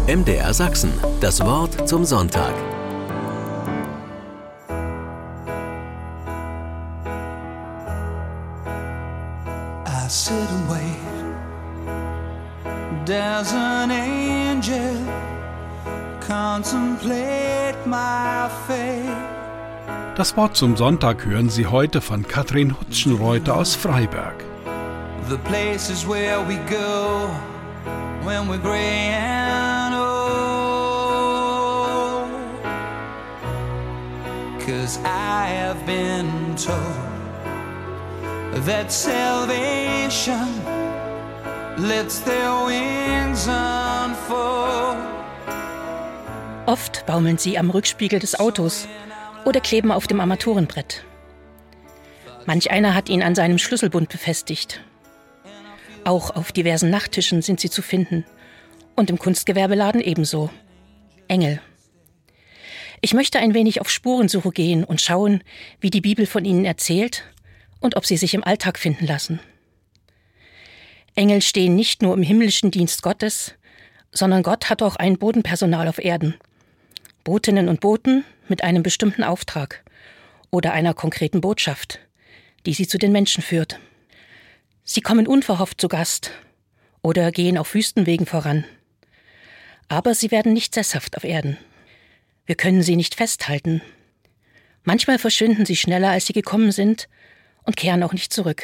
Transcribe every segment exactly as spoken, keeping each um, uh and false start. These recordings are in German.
M D R Sachsen, das Wort zum Sonntag. I sit and wait. There's an angel, contemplate my fate. Das Wort zum Sonntag hören Sie heute von Katrin Hutschenreuter aus Freiberg. The places where we go when we're gray and old. 'Cause I have been told that salvation lets their wings unfold. Oft baumeln sie am Rückspiegel des Autos oder kleben auf dem Armaturenbrett. Manch einer hat ihn an seinem Schlüsselbund befestigt. Auch auf diversen Nachttischen sind sie zu finden und im Kunstgewerbeladen ebenso. Engel. Ich möchte ein wenig auf Spurensuche gehen und schauen, wie die Bibel von ihnen erzählt und ob sie sich im Alltag finden lassen. Engel stehen nicht nur im himmlischen Dienst Gottes, sondern Gott hat auch ein Bodenpersonal auf Erden. Botinnen und Boten mit einem bestimmten Auftrag oder einer konkreten Botschaft, die sie zu den Menschen führt. Sie kommen unverhofft zu Gast oder gehen auf Wüstenwegen voran. Aber sie werden nicht sesshaft auf Erden. Wir können sie nicht festhalten. Manchmal verschwinden sie schneller, als sie gekommen sind und kehren auch nicht zurück.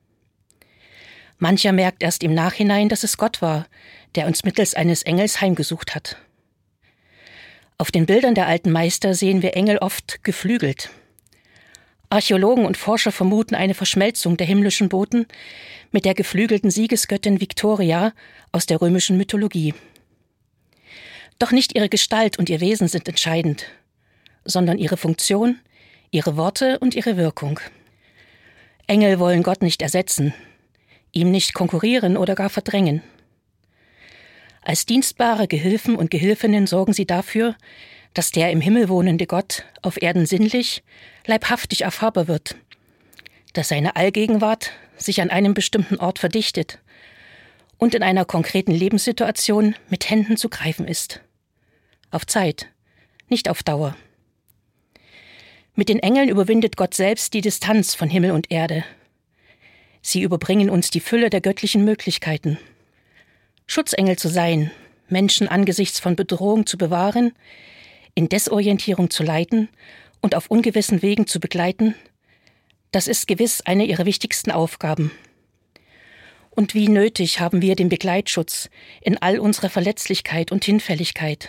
Mancher merkt erst im Nachhinein, dass es Gott war, der uns mittels eines Engels heimgesucht hat. Auf den Bildern der alten Meister sehen wir Engel oft geflügelt. Archäologen und Forscher vermuten eine Verschmelzung der himmlischen Boten mit der geflügelten Siegesgöttin Victoria aus der römischen Mythologie. Doch nicht ihre Gestalt und ihr Wesen sind entscheidend, sondern ihre Funktion, ihre Worte und ihre Wirkung. Engel wollen Gott nicht ersetzen, ihm nicht konkurrieren oder gar verdrängen. Als dienstbare Gehilfen und Gehilfinnen sorgen sie dafür, dass der im Himmel wohnende Gott auf Erden sinnlich, leibhaftig erfahrbar wird, dass seine Allgegenwart sich an einem bestimmten Ort verdichtet und in einer konkreten Lebenssituation mit Händen zu greifen ist. Auf Zeit, nicht auf Dauer. Mit den Engeln überwindet Gott selbst die Distanz von Himmel und Erde. Sie überbringen uns die Fülle der göttlichen Möglichkeiten. Schutzengel zu sein, Menschen angesichts von Bedrohung zu bewahren, in Desorientierung zu leiten und auf ungewissen Wegen zu begleiten, das ist gewiss eine ihrer wichtigsten Aufgaben. Und wie nötig haben wir den Begleitschutz in all unserer Verletzlichkeit und Hinfälligkeit.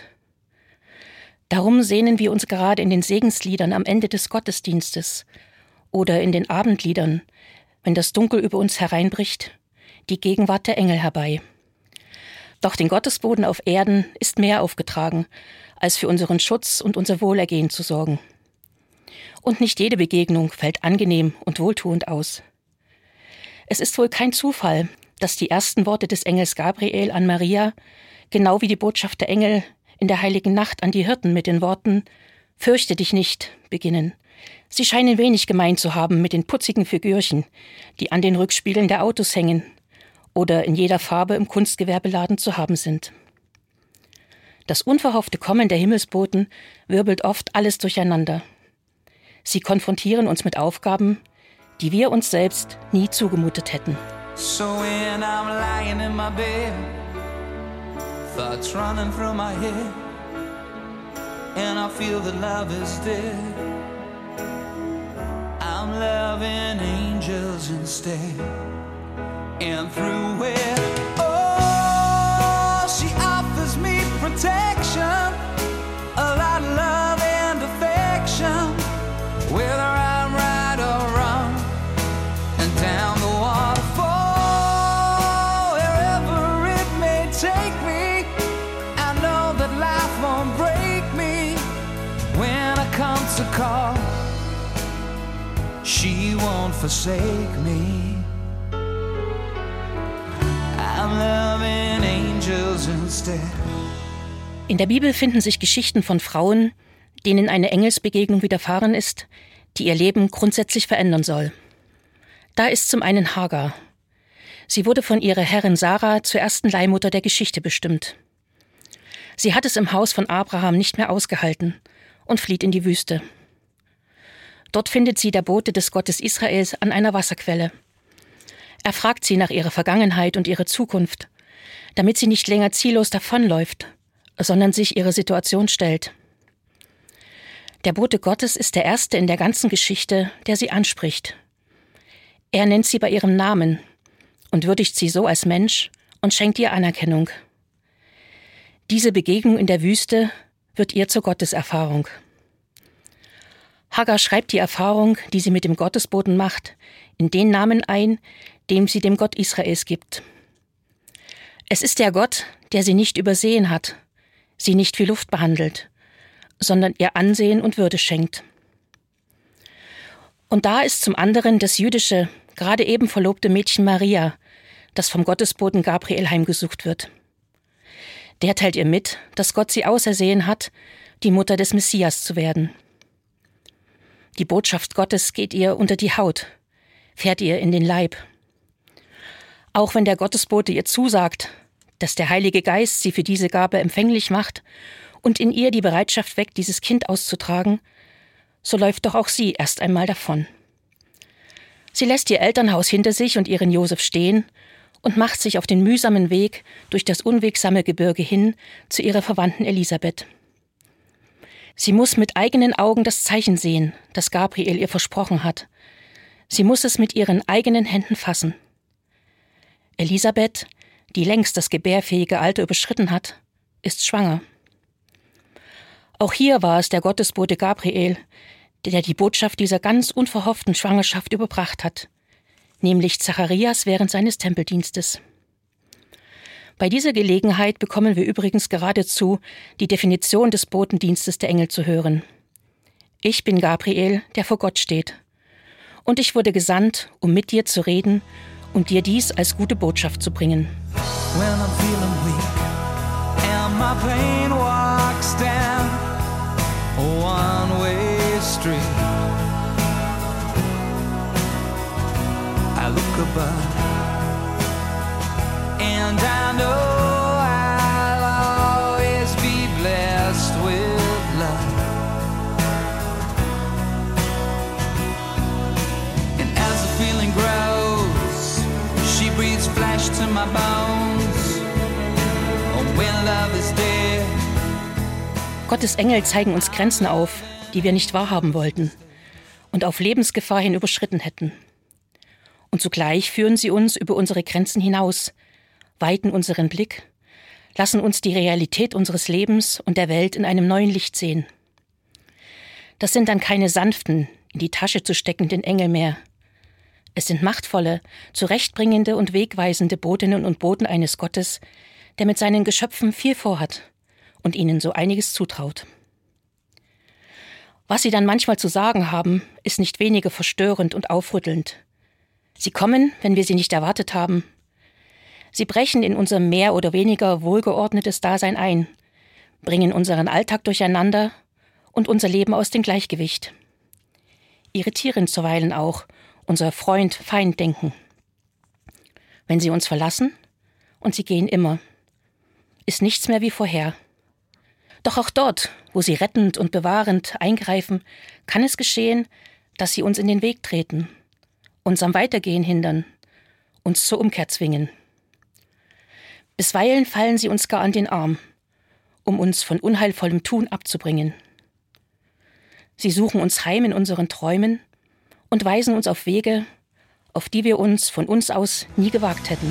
Darum sehnen wir uns gerade in den Segensliedern am Ende des Gottesdienstes oder in den Abendliedern, wenn das Dunkel über uns hereinbricht, die Gegenwart der Engel herbei. Doch den Gottesboten auf Erden ist mehr aufgetragen, als für unseren Schutz und unser Wohlergehen zu sorgen. Und nicht jede Begegnung fällt angenehm und wohltuend aus. Es ist wohl kein Zufall, dass die ersten Worte des Engels Gabriel an Maria, genau wie die Botschaft der Engel in der heiligen Nacht an die Hirten mit den Worten »Fürchte dich nicht« beginnen. Sie scheinen wenig gemein zu haben mit den putzigen Figürchen, die an den Rückspiegeln der Autos hängen oder in jeder Farbe im Kunstgewerbeladen zu haben sind. Das unverhoffte Kommen der Himmelsboten wirbelt oft alles durcheinander. Sie konfrontieren uns mit Aufgaben, die wir uns selbst nie zugemutet hätten. So when I'm lying in my bed, thoughts running through my head, and I feel that love is dead, I'm loving angels instead. And through it, oh, she offers me protection, a lot of love and affection, whether I'm right or wrong, and down the waterfall, wherever it may take me, I know that life won't break me when I come to call. She won't forsake me. In der Bibel finden sich Geschichten von Frauen, denen eine Engelsbegegnung widerfahren ist, die ihr Leben grundsätzlich verändern soll. Da ist zum einen Hagar. Sie wurde von ihrer Herrin Sarah zur ersten Leihmutter der Geschichte bestimmt. Sie hat es im Haus von Abraham nicht mehr ausgehalten und flieht in die Wüste. Dort findet sie der Bote des Gottes Israels an einer Wasserquelle. Er fragt sie nach ihrer Vergangenheit und ihrer Zukunft, damit sie nicht länger ziellos davonläuft, sondern sich ihrer Situation stellt. Der Bote Gottes ist der Erste in der ganzen Geschichte, der sie anspricht. Er nennt sie bei ihrem Namen und würdigt sie so als Mensch und schenkt ihr Anerkennung. Diese Begegnung in der Wüste wird ihr zur Gotteserfahrung. Hagar schreibt die Erfahrung, die sie mit dem Gottesboten macht, in den Namen ein, den sie dem Gott Israels gibt. Es ist der Gott, der sie nicht übersehen hat, sie nicht wie Luft behandelt, sondern ihr Ansehen und Würde schenkt. Und da ist zum anderen das jüdische, gerade eben verlobte Mädchen Maria, das vom Gottesboten Gabriel heimgesucht wird. Der teilt ihr mit, dass Gott sie ausersehen hat, die Mutter des Messias zu werden. Die Botschaft Gottes geht ihr unter die Haut, fährt ihr in den Leib. Auch wenn der Gottesbote ihr zusagt, dass der Heilige Geist sie für diese Gabe empfänglich macht und in ihr die Bereitschaft weckt, dieses Kind auszutragen, so läuft doch auch sie erst einmal davon. Sie lässt ihr Elternhaus hinter sich und ihren Josef stehen und macht sich auf den mühsamen Weg durch das unwegsame Gebirge hin zu ihrer Verwandten Elisabeth. Sie muss mit eigenen Augen das Zeichen sehen, das Gabriel ihr versprochen hat. Sie muss es mit ihren eigenen Händen fassen. Elisabeth, die längst das gebärfähige Alter überschritten hat, ist schwanger. Auch hier war es der Gottesbote Gabriel, der die Botschaft dieser ganz unverhofften Schwangerschaft überbracht hat, nämlich Zacharias während seines Tempeldienstes. Bei dieser Gelegenheit bekommen wir übrigens geradezu die Definition des Botendienstes der Engel zu hören. Ich bin Gabriel, der vor Gott steht. Und ich wurde gesandt, um mit dir zu reden und dir dies als gute Botschaft zu bringen. When I'm feeling weak and my pain walks down a one-way street, I look above and I know I'll always be blessed with love. And as the feeling grows, she breathes flesh to my bones. Oh, when love is dead. Gottes Engel zeigen uns Grenzen auf, die wir nicht wahrhaben wollten und auf Lebensgefahr hin überschritten hätten. Und zugleich führen sie uns über unsere Grenzen hinaus, weiten unseren Blick, lassen uns die Realität unseres Lebens und der Welt in einem neuen Licht sehen. Das sind dann keine sanften, in die Tasche zu steckenden Engel mehr. Es sind machtvolle, zurechtbringende und wegweisende Botinnen und Boten eines Gottes, der mit seinen Geschöpfen viel vorhat und ihnen so einiges zutraut. Was sie dann manchmal zu sagen haben, ist nicht weniger verstörend und aufrüttelnd. Sie kommen, wenn wir sie nicht erwartet haben. Sie brechen in unser mehr oder weniger wohlgeordnetes Dasein ein, bringen unseren Alltag durcheinander und unser Leben aus dem Gleichgewicht. Irritieren zuweilen auch unser Freund-Feind-Denken. Wenn sie uns verlassen, und sie gehen immer, ist nichts mehr wie vorher. Doch auch dort, wo sie rettend und bewahrend eingreifen, kann es geschehen, dass sie uns in den Weg treten, uns am Weitergehen hindern, uns zur Umkehr zwingen. Bisweilen fallen sie uns gar an den Arm, um uns von unheilvollem Tun abzubringen. Sie suchen uns heim in unseren Träumen und weisen uns auf Wege, auf die wir uns von uns aus nie gewagt hätten.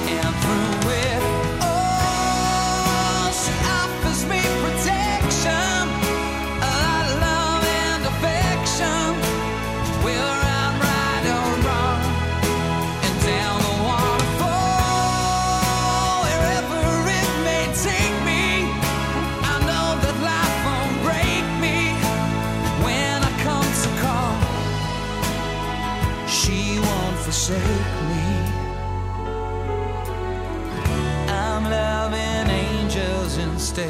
Forsake me. I'm loving angels instead.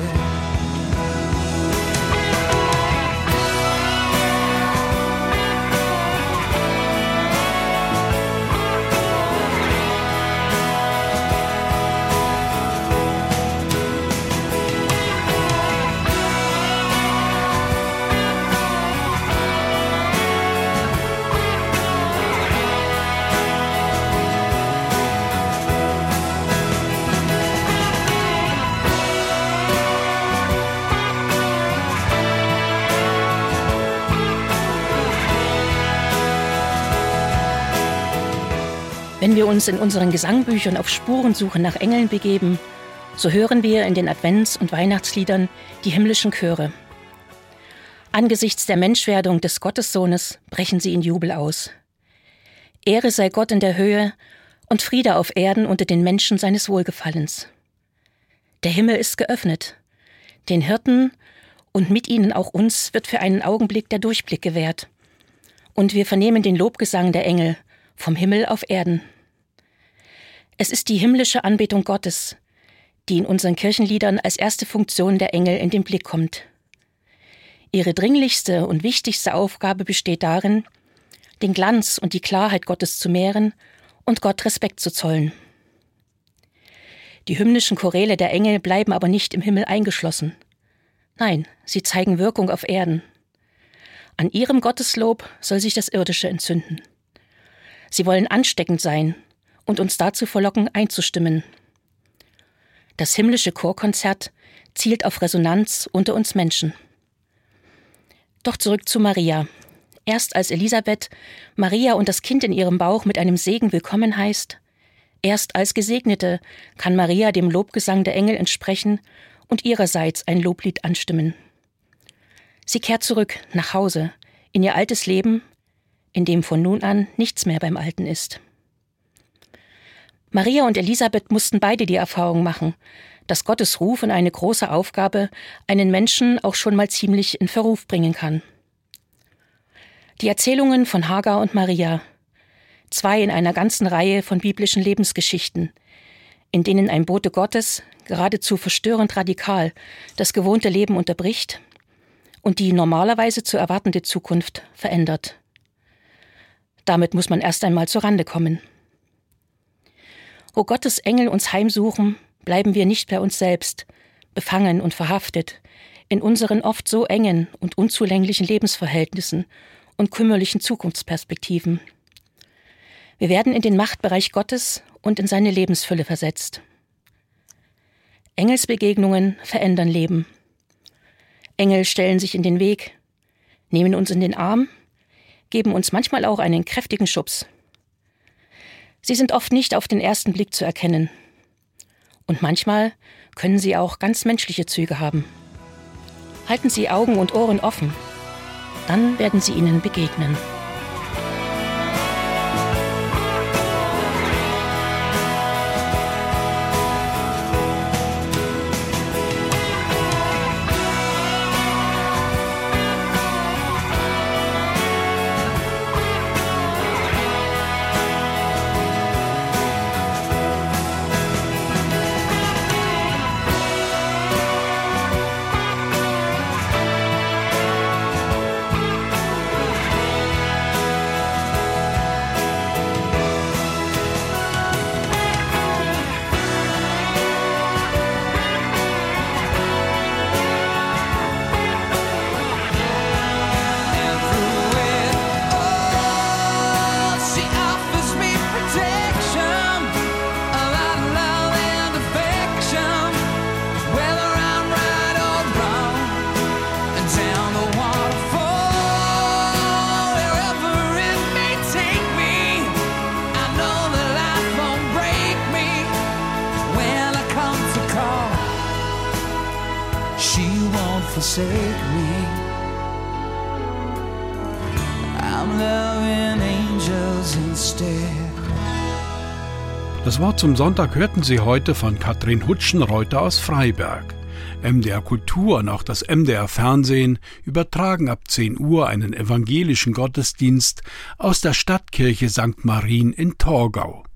Wenn wir uns in unseren Gesangbüchern auf Spurensuche nach Engeln begeben, so hören wir in den Advents- und Weihnachtsliedern die himmlischen Chöre. Angesichts der Menschwerdung des Gottessohnes brechen sie in Jubel aus. Ehre sei Gott in der Höhe und Friede auf Erden unter den Menschen seines Wohlgefallens. Der Himmel ist geöffnet. Den Hirten und mit ihnen auch uns wird für einen Augenblick der Durchblick gewährt. Und wir vernehmen den Lobgesang der Engel vom Himmel auf Erden. Es ist die himmlische Anbetung Gottes, die in unseren Kirchenliedern als erste Funktion der Engel in den Blick kommt. Ihre dringlichste und wichtigste Aufgabe besteht darin, den Glanz und die Klarheit Gottes zu mehren und Gott Respekt zu zollen. Die hymnischen Choräle der Engel bleiben aber nicht im Himmel eingeschlossen. Nein, sie zeigen Wirkung auf Erden. An ihrem Gotteslob soll sich das Irdische entzünden. Sie wollen ansteckend sein und uns dazu verlocken, einzustimmen. Das himmlische Chorkonzert zielt auf Resonanz unter uns Menschen. Doch zurück zu Maria. Erst als Elisabeth Maria und das Kind in ihrem Bauch mit einem Segen willkommen heißt, erst als Gesegnete kann Maria dem Lobgesang der Engel entsprechen und ihrerseits ein Loblied anstimmen. Sie kehrt zurück nach Hause, in ihr altes Leben, in dem von nun an nichts mehr beim Alten ist. Maria und Elisabeth mussten beide die Erfahrung machen, dass Gottes Ruf in eine große Aufgabe einen Menschen auch schon mal ziemlich in Verruf bringen kann. Die Erzählungen von Hagar und Maria, zwei in einer ganzen Reihe von biblischen Lebensgeschichten, in denen ein Bote Gottes geradezu verstörend radikal das gewohnte Leben unterbricht und die normalerweise zu erwartende Zukunft verändert. Damit muss man erst einmal zur Rande kommen. Wo Gottes Engel uns heimsuchen, bleiben wir nicht bei uns selbst, befangen und verhaftet, in unseren oft so engen und unzulänglichen Lebensverhältnissen und kümmerlichen Zukunftsperspektiven. Wir werden in den Machtbereich Gottes und in seine Lebensfülle versetzt. Engelsbegegnungen verändern Leben. Engel stellen sich in den Weg, nehmen uns in den Arm, geben uns manchmal auch einen kräftigen Schubs. Sie sind oft nicht auf den ersten Blick zu erkennen. Und manchmal können sie auch ganz menschliche Züge haben. Halten Sie Augen und Ohren offen, dann werden sie Ihnen begegnen. Forsake me. I'm loving angels instead. Das Wort zum Sonntag hörten Sie heute von Katrin Hutschenreuter aus Freiberg. M D R Kultur und auch das M D R Fernsehen übertragen ab zehn Uhr einen evangelischen Gottesdienst aus der Stadtkirche Sankt Marien in Torgau.